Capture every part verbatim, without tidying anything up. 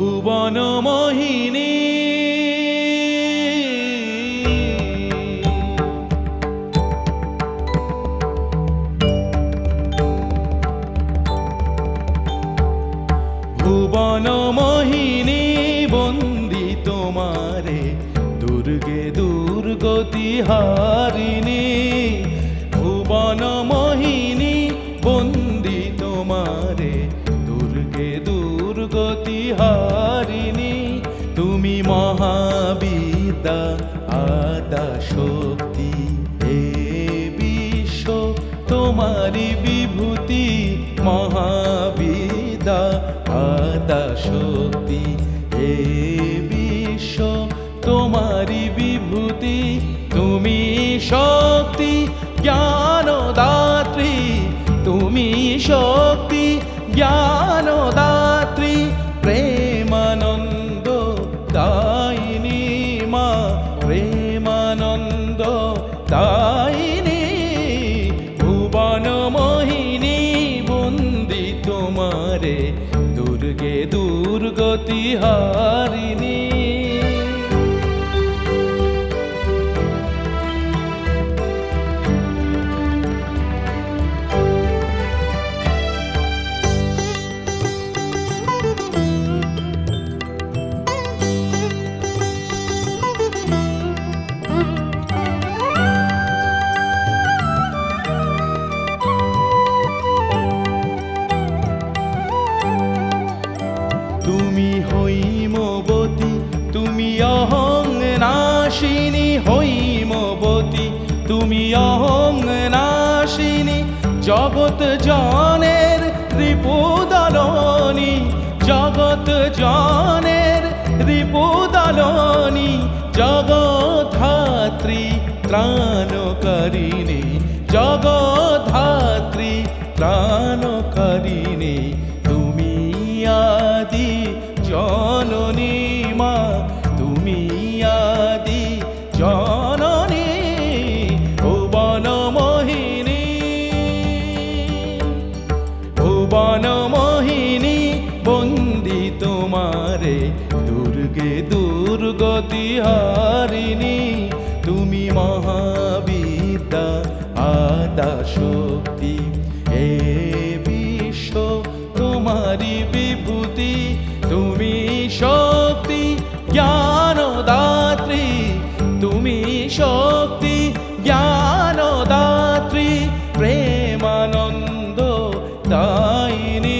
ভুবন মোহিনী ভুবন মোহিনী বন্দি তোমারে দুর্গে দুর্গতি হারিণী ভুবন মোহিনী বন্দি তোমারে দুর্গে দুর্গতি হারিণী তুমি মহাবিদ্যা আদা শক্তি এ বিশ্ব তোমারি বিভূতি মহাবিদ্যা আদা শক্তি এ বিশ্ব তোমারি বিভূতি তুমি শক্তি জ্ঞানদাত্রী তুমি শক্তি জ্ঞানদাত্রী প্রেমানন্দ দায়িনী মা প্রেমানন্দ দায়িনী ভুবন মোহিনী বন্দি তোমারে দুর্গে দুর্গতি হারিণী তুমি হৈমবতী তুমি অহং নাশিনী হৈমবতী তুমি অহং নাশিনী জগৎ জনের রিপুদলনী জগৎ জনের রিপুদলনী জগদ্ধাত্রী ত্রাণকারিণী জগদ্ধাত্রী ত্রাণকারিণী তুমি আদি জননী মা তুমি আদি জননী ভুবন মোহিনী ভুবন মোহিনী বন্দি তোমারে দুর্গে দুর্গতি হারিণী তুমি মহাবিদ্যা আদা শক্তি এ বিশ্ব তোমারি বিভূতি তুমি শক্তি জ্ঞানদাত্রী তুমি শক্তি জ্ঞানদাত্রী প্রেমানন্দ দায়িনী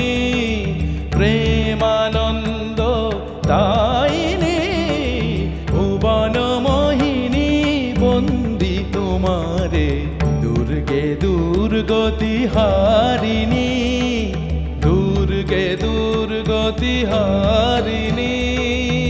প্রেমানন্দ দায়িনী ভুবন মোহিনী বন্দি তোমারে দুর্গে দুর্গতি হারিণী দুর্গে দুর্গতি হারিণী।